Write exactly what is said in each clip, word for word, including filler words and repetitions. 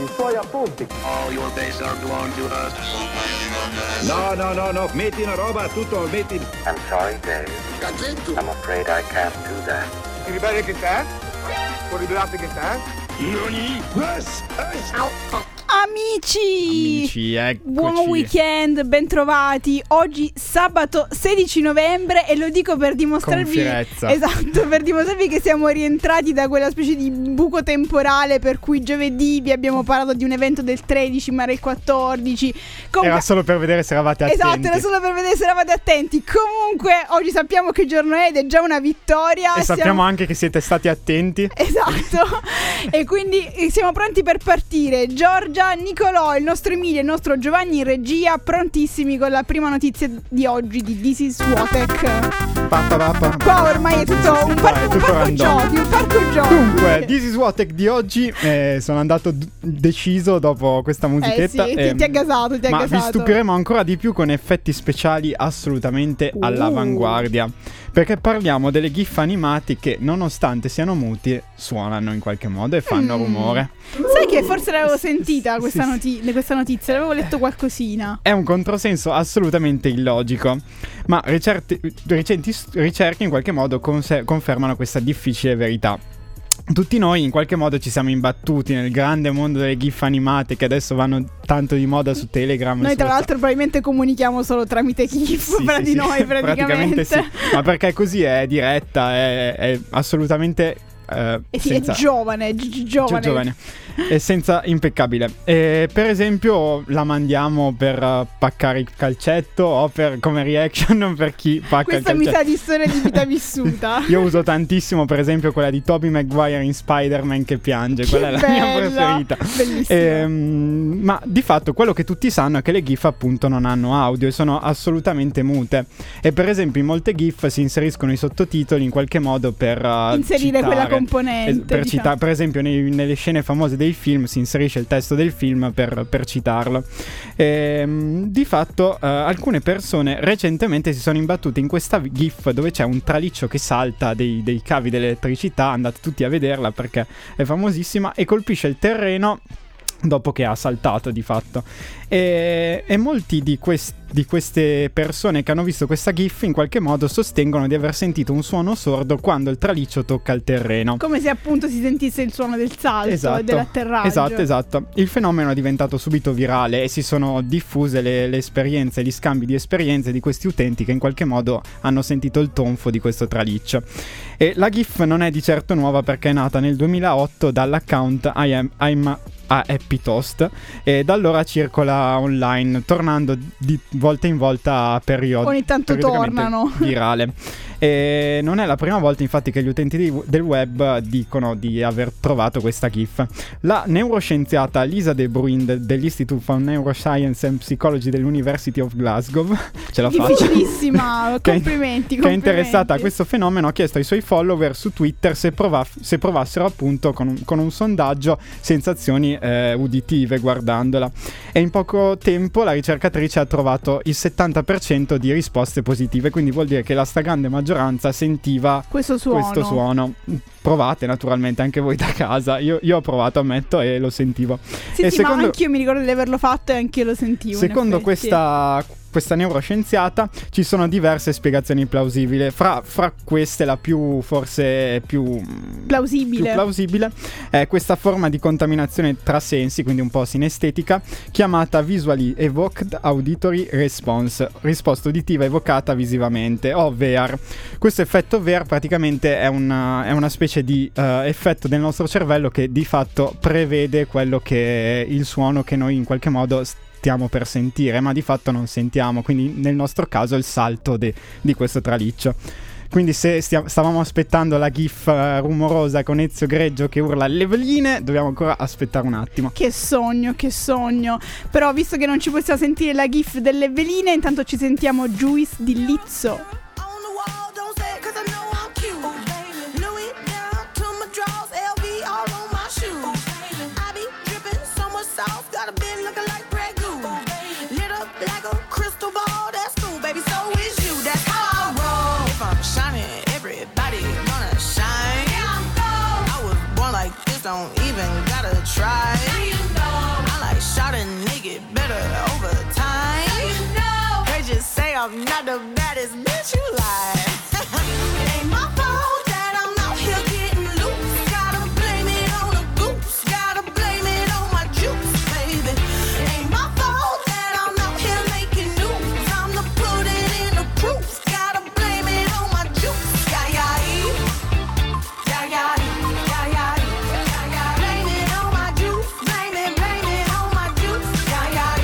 I suoi appunti. All your base are belong to us. No, no, no, no, metti una roba, tutto, metti... I'm sorry, Dave. I'm afraid I can't do that. Ti ribelli che te? Può ribellarti che te? Amici, Amici, eccoci. buon weekend, bentrovati. Oggi sabato sedici novembre e lo dico per dimostrarvi, Con fierezza. esatto, per dimostrarvi che siamo rientrati da quella specie di buco temporale per cui giovedì vi abbiamo parlato di un evento del tredici ma era il quattordici. Comunque, Era solo per vedere se eravate attenti. esatto, era solo per vedere se eravate attenti. Comunque oggi sappiamo che giorno è ed è già una vittoria. E Siamo- sappiamo anche che siete stati attenti. Esatto. E quindi siamo pronti per partire. Giorgia, Nicolò, il nostro Emilio e il nostro Giovanni in regia, prontissimi con la prima notizia di oggi di This is Wotek. Pa, pa, pa, pa. Qua ormai è tutto un, par- È un tutto parco random. giochi, un parco giochi. Dunque, This is Wotek di oggi eh, sono andato d- deciso dopo questa eh musichetta. sì, ti, ehm, ti ha gasato, ti ha ma vi gasato. stupiremo ancora di più con effetti speciali assolutamente Uh. all'avanguardia. Perché parliamo delle gif animati che, nonostante siano muti, suonano in qualche modo e fanno Mm. rumore. Sai che forse l'avevo sentita questa, sì, noti- questa notizia, l'avevo letto qualcosina. È un controsenso assolutamente illogico, ma ricerti- recenti st- ricerche in qualche modo conse- confermano questa difficile verità. Tutti noi in qualche modo ci siamo imbattuti nel grande mondo delle gif animate che adesso vanno tanto di moda su Telegram. Noi su tra WhatsApp. l'altro probabilmente comunichiamo solo tramite GIF Sì, fra sì, di sì, noi praticamente. sì. Ma perché così è diretta, è, è assolutamente eh, E sì, senza- è giovane, è gi- gi- giovane. Gio- giovane. È senza impeccabile. E per esempio la mandiamo per uh, paccare il calcetto o per come reaction per chi pacca Questa il mi calcetto. sa di storia di vita vissuta. Io uso tantissimo per esempio quella di Tobey Maguire in Spider-Man che piange. Che Quella è la mia bella, preferita. bellissima. Ehm, ma di fatto quello che tutti sanno è che le GIF appunto non hanno audio e sono assolutamente mute. E per esempio in molte GIF si inseriscono i sottotitoli in qualche modo per uh, Inserire citare, quella componente, es- per, diciamo. cita- per esempio nei- nelle scene famose dei film si inserisce il testo del film per, per citarlo. Ehm, di fatto uh, alcune persone recentemente si sono imbattute in questa GIF dove c'è un traliccio che salta dei, dei cavi dell'elettricità. Andate tutti a vederla perché è famosissima e colpisce il terreno dopo che ha saltato di fatto. E, e molti di, quest- di queste persone che hanno visto questa GIF in qualche modo sostengono di aver sentito un suono sordo quando il traliccio tocca il terreno. Come se appunto si sentisse il suono del salto e dell'atterraggio. Esatto, esatto. Il fenomeno è diventato subito virale e si sono diffuse le, le esperienze, gli scambi di esperienze di questi utenti che in qualche modo hanno sentito il tonfo di questo traliccio. E la GIF non è di certo nuova perché è nata nel duemilaotto dall'account I am, I'm a Happy Toast e da allora circola online, tornando di volta in volta a periodi. Ogni tanto tornano. Virale. E non è la prima volta infatti che gli utenti di, del web dicono di aver trovato questa GIF. La neuroscienziata Lisa De Bruin de, dell'Institute for Neuroscience and Psychology dell'University of Glasgow ce la faccio. Difficilissima, Che è- complimenti, che è interessata a complimenti. questo fenomeno, ha chiesto ai suoi follower su Twitter se, prova- se provassero appunto con un, con un sondaggio sensazioni eh, uditive guardandola, e in poco tempo la ricercatrice ha trovato il settanta per cento di risposte positive, quindi vuol dire che la stragrande maggioranza sentiva Questo suono. questo suono. Provate naturalmente anche voi da casa, io, io ho provato, ammetto, e lo sentivo. Sì, e sì, secondo- ma anch'io mi ricordo di averlo fatto e anch'io lo sentivo. in Secondo effetti. questa, questa neuroscienziata ci sono diverse spiegazioni plausibili. Fra, fra queste la più forse più Plausibile. più plausibile è questa forma di contaminazione tra sensi, quindi un po' sinestetica, chiamata Visually Evoked Auditory Response, risposta uditiva evocata visivamente, o V E R. Questo effetto V E R praticamente è una, è una specie di uh, effetto del nostro cervello che di fatto prevede quello che è il suono che noi in qualche modo stiamo per sentire, ma di fatto non sentiamo, quindi nel nostro caso il salto de- di questo traliccio. Quindi se stia- stavamo aspettando la GIF uh, rumorosa con Ezio Greggio che urla le veline, dobbiamo ancora aspettare un attimo. Che sogno, che sogno. Però visto che non ci possiamo sentire la GIF delle veline, intanto ci sentiamo Juice di Lizzo. Don't even gotta try. better over time. You know, they just say I'm not the baddest bitch you like. It ain't my fault that I'm out here getting loose. Gotta blame it on the goose. Gotta blame it on my juice, baby. It ain't my fault that I'm out here making news. I'm the put it in the proof. Gotta blame it on my juice. Yeah, yeah, yeah, yeah, yeah, yeah, yeah. Blame it on my juice. Blame it, blame it on my juice. Yeah, yeah,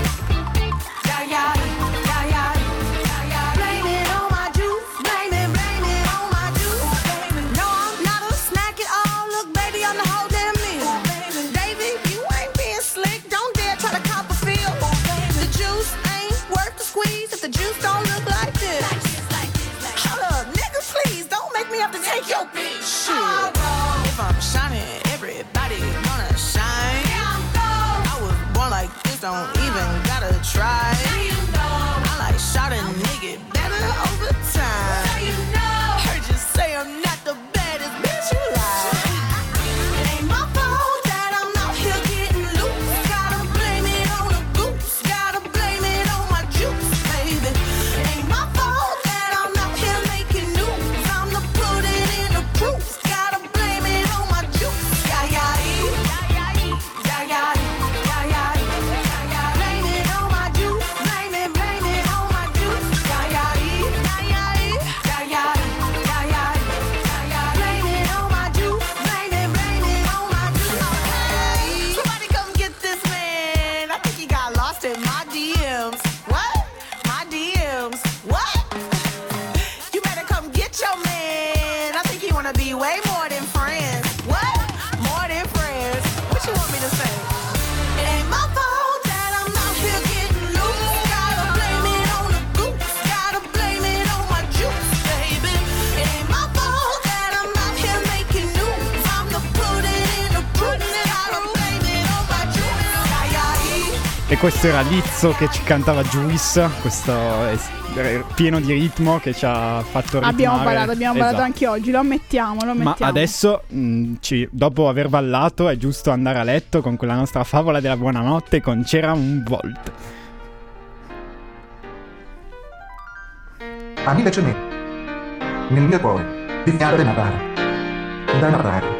yeah, yeah, yeah, yeah, yeah. Blame it on my juice. Blame it, blame it on my juice. No, I'm not a snack at all. Look, baby, I'm the whole damn meal. David, you ain't being slick. Don't dare try to cop a feel. The juice ain't worth the squeeze if the juice don't look like this. Hold up, nigga, please don't make me have to take your bitch. Shit. If I'm shining, everybody gonna shine. I was born like this, don't even gotta try. I like shot a nigga better over time. Heard you say I'm not the baddest bitch you like. It ain't my fault that I'm out here getting loose. Gotta blame it on the goose. Gotta blame it on my juice, baby. It ain't my fault that I'm out here making news. I'm the put it in the proof. Gotta blame it on my juice. Yeah, yeah, yeah, yeah, yeah, yeah, yeah, yeah. Blame it on my juice. Blame it, blame it on my juice. Yeah, yeah, yeah, yeah, yeah, yeah, yeah, yeah. Blame it on my juice. Blame it, blame it on my juice. Hey, somebody come get this man. I think he got lost in my D Ms. What? My D Ms. What? You better come get your man. I think he wanna be way more than friends. What? More than friends. What you want me to say? It ain't my fault that I'm out here getting loose. Gotta blame it on the goose. Gotta blame it on my juice, baby. It ain't my fault that I'm out here making news. I'm the put it in the proof. Gotta blame it on my juice. Yeah, yeah, yeah. E questo era Lizzo che ci cantava Juice, questo è s- pieno di ritmo che ci ha fatto ritmare. Abbiamo ballato, abbiamo ballato Esatto. anche oggi, lo ammettiamo, lo Ma ammettiamo. adesso, mh, ci- dopo aver ballato, è giusto andare a letto con quella nostra favola della buonanotte con C'era un Volt. Amica c'è me. Nel mio cuore, di fiato da narrare. Da narrare.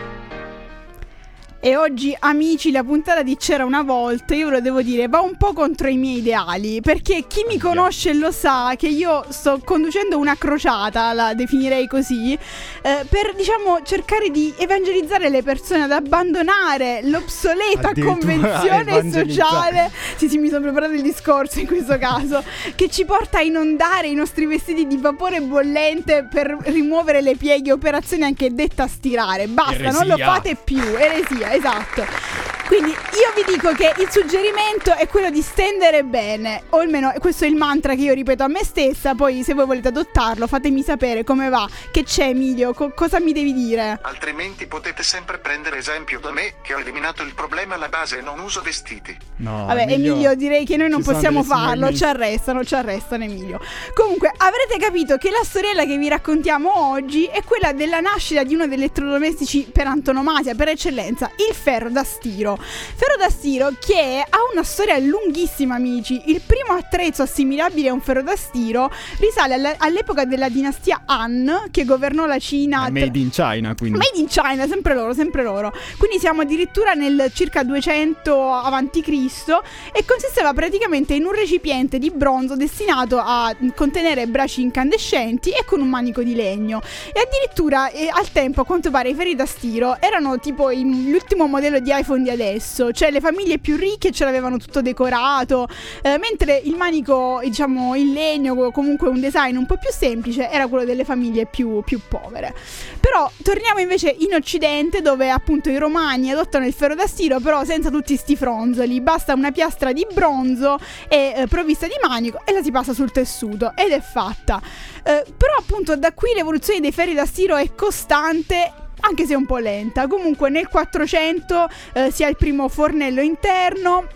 E oggi, amici, la puntata di C'era una volta, io ve lo devo dire, va un po' contro i miei ideali, perché chi mi conosce lo sa che io sto conducendo una crociata, la definirei così, eh, per, diciamo, cercare di evangelizzare le persone ad abbandonare l'obsoleta Addirittura convenzione evangelizzare. sociale. Sì, sì, mi sono preparato il discorso in questo caso, che ci porta a inondare i nostri vestiti di vapore bollente per rimuovere le pieghe, operazione anche detta stirare. Basta, non lo Eresia. fate più, eresia. Esatto. Quindi io vi dico che il suggerimento è quello di stendere bene, o almeno questo è il mantra che io ripeto a me stessa. Poi se voi volete adottarlo fatemi sapere come va. Che c'è, Emilio? Co- cosa mi devi dire? Altrimenti potete sempre prendere esempio da me, che ho eliminato il problema alla base e non uso vestiti. No, Vabbè, Emilio, direi che noi non ci sono possiamo delle farlo, signori- ci arrestano, ci arrestano, Emilio. Comunque, avrete capito che la storiella che vi raccontiamo oggi è quella della nascita di uno degli elettrodomestici per antonomasia, per eccellenza, il ferro da stiro. Ferro da stiro che ha una storia lunghissima, amici. Il primo attrezzo assimilabile a un ferro da stiro risale alla- all'epoca della dinastia Han, che governò la Cina. È Made in China, quindi. Made in China, sempre loro, sempre loro. Quindi siamo addirittura nel circa duecento avanti Cristo e consisteva praticamente in un recipiente di bronzo destinato a contenere braci incandescenti e con un manico di legno. E addirittura eh, al tempo, a quanto pare, i ferri da stiro erano tipo il- l'ultimo modello di iPhone di adesso. Cioè le famiglie più ricche ce l'avevano tutto decorato, eh, mentre il manico, diciamo, in legno, comunque un design un po' più semplice, era quello delle famiglie più, più povere. Però torniamo invece in Occidente, dove appunto i romani adottano il ferro da stiro, però senza tutti sti fronzoli. Basta una piastra di bronzo e eh, provvista di manico e la si passa sul tessuto ed è fatta. Eh, però appunto da qui l'evoluzione dei ferri da stiro è costante, anche se un po' lenta. Comunque nel quattro cento eh, si ha il primo fornello interno.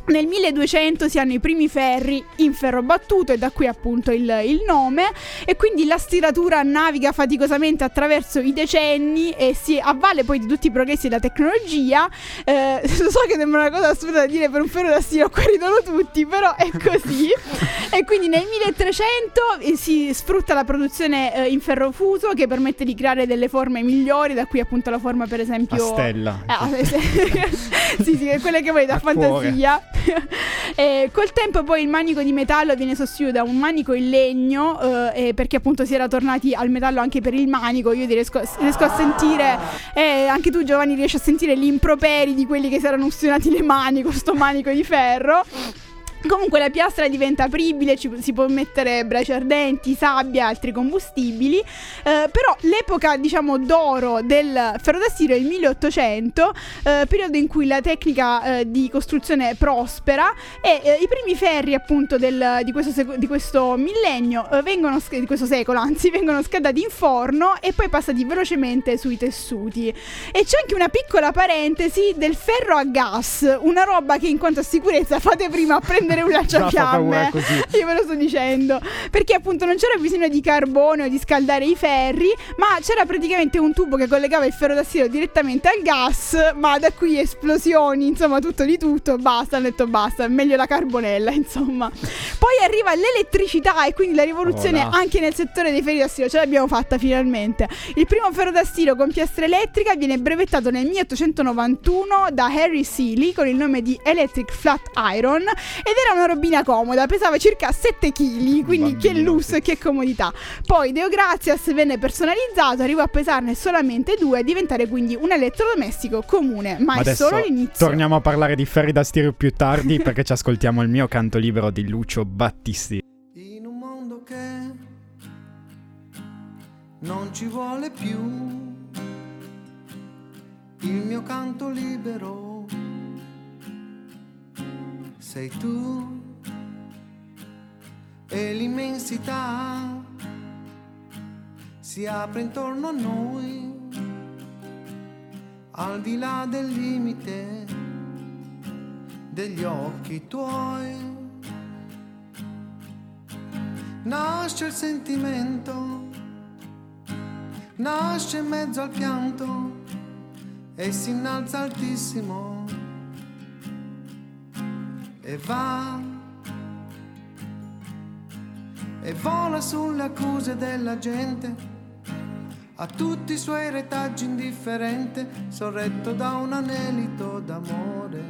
Nel milleduecento si hanno i primi ferri in ferro battuto e da qui appunto il, il nome, e quindi la stiratura naviga faticosamente attraverso i decenni e si avvale poi di tutti i progressi della tecnologia. Eh, so che sembra una cosa assurda da dire per un ferro da stiro, qua ridono tutti, però è così. E quindi nel milletrecento si sfrutta la produzione eh, in ferro fuso, che permette di creare delle forme migliori, da qui appunto la forma per esempio a stella. Eh, sì sì, quelle che vuoi da fantasia. E col tempo poi il manico di metallo viene sostituito da un manico in legno, eh, perché appunto si era tornati al metallo anche per il manico. Io riesco, riesco a sentire, eh, anche tu Giovanni riesci a sentire gli improperi di quelli che si erano ustionati le mani con sto manico di ferro. Comunque la piastra diventa apribile, ci, si può mettere braci ardenti, sabbia, altri combustibili, eh, però l'epoca diciamo d'oro del ferro da stiro è il milleottocento, eh, periodo in cui la tecnica eh, di costruzione prospera e eh, i primi ferri appunto del, di, questo sec- di questo millennio eh, vengono sc- di questo secolo anzi vengono scaldati in forno e poi passati velocemente sui tessuti. E c'è anche una piccola parentesi del ferro a gas, una roba che in quanto a sicurezza fate prima a prendere un lanciafiamme, io ve lo sto dicendo, perché appunto non c'era bisogno di carbone o di scaldare i ferri, ma c'era praticamente un tubo che collegava il ferro da stiro direttamente al gas, ma da qui esplosioni, insomma tutto di tutto, basta, hanno detto basta, meglio la carbonella, insomma. Poi arriva l'elettricità e quindi la rivoluzione oh, no. anche nel settore dei ferri da stiro, ce l'abbiamo fatta finalmente. Il primo ferro da stiro con piastra elettrica viene brevettato nel milleottocentonovantuno da Harry Seeley con il nome di Electric Flat Iron ed era una robina comoda, pesava circa sette chili, quindi Bambino, che lusso e che comodità. Poi Deo Gratias venne personalizzato, arrivò a pesarne solamente due e diventare quindi un elettrodomestico comune, ma, ma è solo l'inizio. Torniamo a parlare di ferri da stiro più tardi perché ci ascoltiamo il mio canto libero di Lucio Battisti. In un mondo che non ci vuole più il mio canto libero sei tu e l'immensità si apre intorno a noi, al di là del limite degli occhi tuoi. Nasce il sentimento, nasce in mezzo al pianto e si innalza altissimo e va e vola sulle accuse della gente, a tutti i suoi retaggi indifferente, sorretto da un anelito d'amore,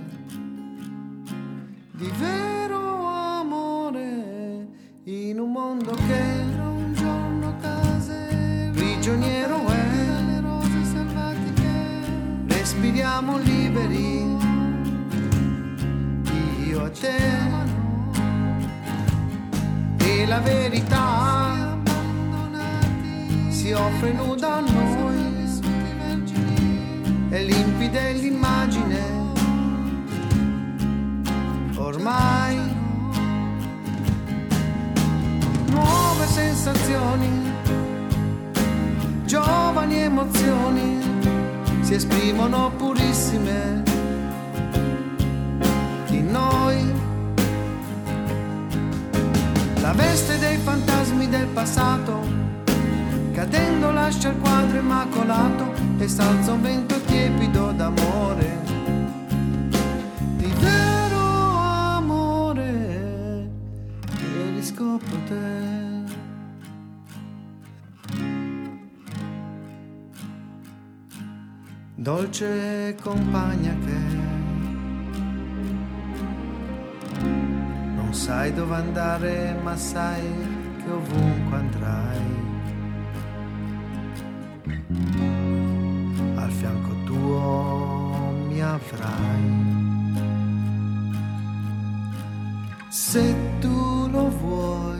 di vero amore, in un mondo che un giorno case prigioniero è, le rose selvatiche respiriamo liberi, io e te, e la verità si offre nuda a noi, è limpida l'immagine, ormai nuove sensazioni, giovani emozioni si esprimono purissime in noi. La veste dei fantasmi del passato, cadendo lascia il quadro immacolato e s'alza un vento tiepido d'amore, di vero amore, e riscopro te. Dolce compagna che non sai dove andare, ma sai che ovunque andrai, al fianco tuo mi avrai. Se tu lo vuoi.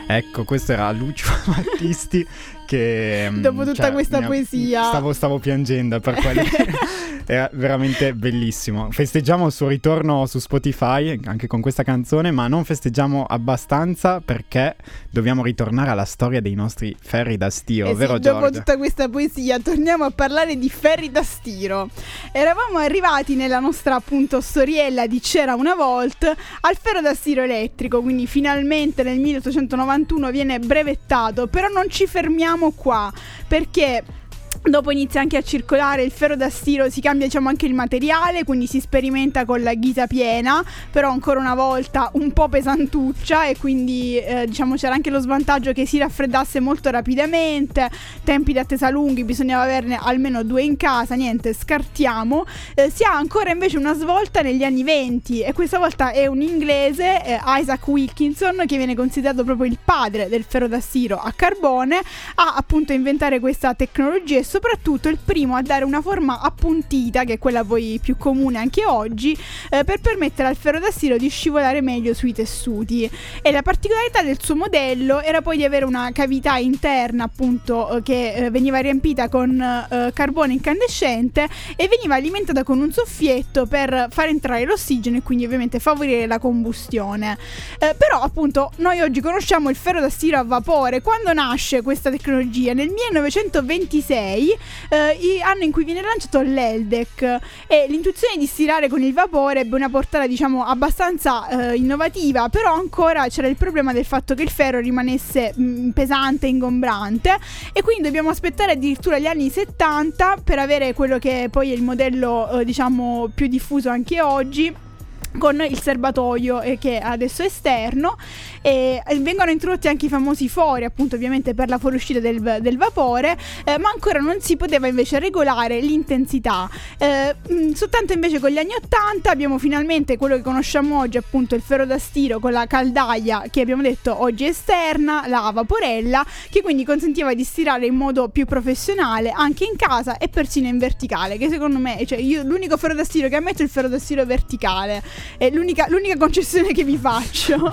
Ecco, questo era Lucio Battisti che... Dopo tutta cioè, questa mia, poesia stavo, stavo piangendo per quello. Era veramente bellissimo. Festeggiamo il suo ritorno su Spotify anche con questa canzone, ma non festeggiamo abbastanza perché dobbiamo ritornare alla storia dei nostri ferri da stiro, eh vero sì, Giorgia? dopo tutta questa poesia torniamo a parlare di ferri da stiro. Eravamo arrivati nella nostra appunto storiella di C'era una volta al ferro da stiro elettrico, quindi finalmente nel milleottocentonovantuno viene brevettato, però non ci fermiamo qua perché dopo inizia anche a circolare il ferro da stiro, si cambia diciamo anche il materiale, quindi si sperimenta con la ghisa piena, però ancora una volta un po' pesantuccia e quindi eh, diciamo c'era anche lo svantaggio che si raffreddasse molto rapidamente, tempi di attesa lunghi, bisognava averne almeno due in casa, niente, scartiamo. Eh, si ha ancora invece una svolta negli anni venti e questa volta è un inglese, eh, Isaac Wilkinson, che viene considerato proprio il padre del ferro da stiro a carbone, a appunto inventare questa tecnologia e soprattutto il primo a dare una forma appuntita, che è quella poi più comune anche oggi, eh, per permettere al ferro da stiro di scivolare meglio sui tessuti. E la particolarità del suo modello era poi di avere una cavità interna appunto eh, che eh, veniva riempita con eh, carbone incandescente e veniva alimentata con un soffietto per far entrare l'ossigeno e quindi ovviamente favorire la combustione. Eh, però appunto noi oggi conosciamo il ferro da stiro a vapore. Quando nasce questa tecnologia? Nel millenovecentoventisei, Eh, anno in cui viene lanciato l'E L D E C, e l'intuizione di stirare con il vapore ebbe una portata diciamo abbastanza eh, innovativa, però ancora c'era il problema del fatto che il ferro rimanesse mh, pesante e ingombrante e quindi dobbiamo aspettare addirittura gli anni settanta per avere quello che poi è il modello eh, diciamo più diffuso anche oggi, con il serbatoio eh, che adesso è esterno, e vengono introdotti anche i famosi fori appunto ovviamente per la fuoriuscita del, del vapore, eh, ma ancora non si poteva invece regolare l'intensità. Eh, mh, soltanto invece con gli anni ottanta abbiamo finalmente quello che conosciamo oggi, appunto il ferro da stiro con la caldaia che abbiamo detto oggi è esterna, la vaporella, che quindi consentiva di stirare in modo più professionale anche in casa e persino in verticale, che secondo me, cioè io l'unico ferro da stiro che ammetto è il ferro da stiro verticale, è l'unica, l'unica concessione che vi faccio.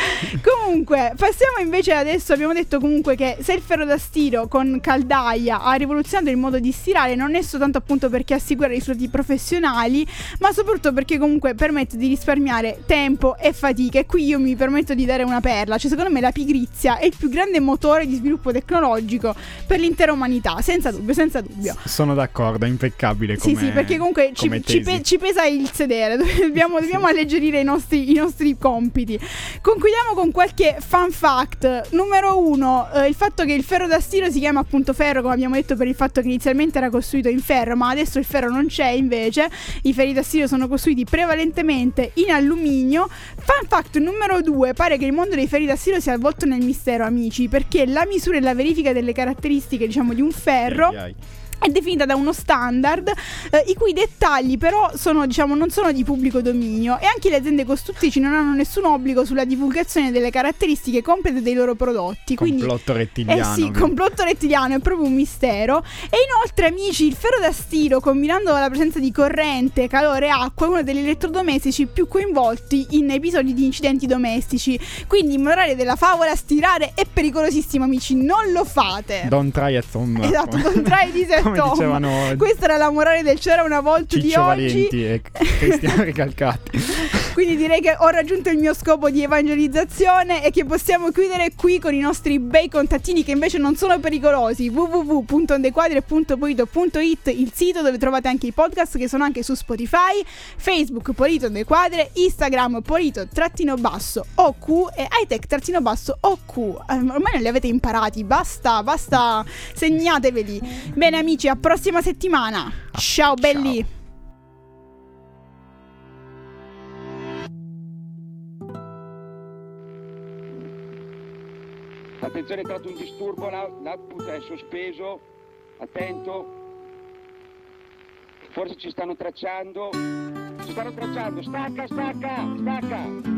Comunque passiamo invece adesso, abbiamo detto comunque che se il ferro da stiro con caldaia ha rivoluzionato il modo di stirare, non è soltanto appunto perché assicura risultati professionali, ma soprattutto perché comunque permette di risparmiare tempo e fatica. E qui io mi permetto di dare una perla, cioè secondo me la pigrizia è il più grande motore di sviluppo tecnologico per l'intera umanità, senza dubbio, senza dubbio. Sono d'accordo, è impeccabile come, sì sì, perché comunque ci, ci, pe- ci pesa il sedere, dobbiamo, dobbiamo alleggerire i nostri, i nostri compiti. Concludiamo con qualche fun fact. Numero uno, eh, il fatto che il ferro da stiro si chiama appunto ferro, come abbiamo detto, per il fatto che inizialmente era costruito in ferro, ma adesso il ferro non c'è, invece i ferri da stiro sono costruiti prevalentemente in alluminio. Fun fact numero due, pare che il mondo dei ferri da stiro sia avvolto nel mistero, amici, perché la misura e la verifica delle caratteristiche diciamo di un ferro ai ai. è definita da uno standard eh, i cui dettagli però sono diciamo non sono di pubblico dominio, e anche le aziende costruttrici non hanno nessun obbligo sulla divulgazione delle caratteristiche complete dei loro prodotti. Quindi, complotto rettiliano. Eh sì, complotto rettiliano, è proprio un mistero. E inoltre, amici, il ferro da stiro, combinando la presenza di corrente, calore e acqua, è uno degli elettrodomestici più coinvolti in episodi di incidenti domestici. Quindi, morale della favola, stirare è pericolosissimo, amici, non lo fate. Don't try at home. Esatto, don't try this at come dicevano, questa era la morale del C'era una volta Ciccio di oggi Valenti e Cristiano Recalcati. Quindi direi che ho raggiunto il mio scopo di evangelizzazione e che possiamo chiudere qui con i nostri bei contattini che invece non sono pericolosi. w w w punto ondequadre punto polito punto it, il sito dove trovate anche i podcast che sono anche su Spotify, Facebook Polito Ondequadre, Instagram Polito trattino basso O Q e hightech trattino basso O Q. Eh, ormai non li avete imparati, basta, basta, segnateveli. Bene amici, a prossima settimana. Ciao belli. Ciao. Attenzione, è entrato un disturbo, l'output è sospeso, attento, forse ci stanno tracciando, ci stanno tracciando, stacca, stacca, stacca!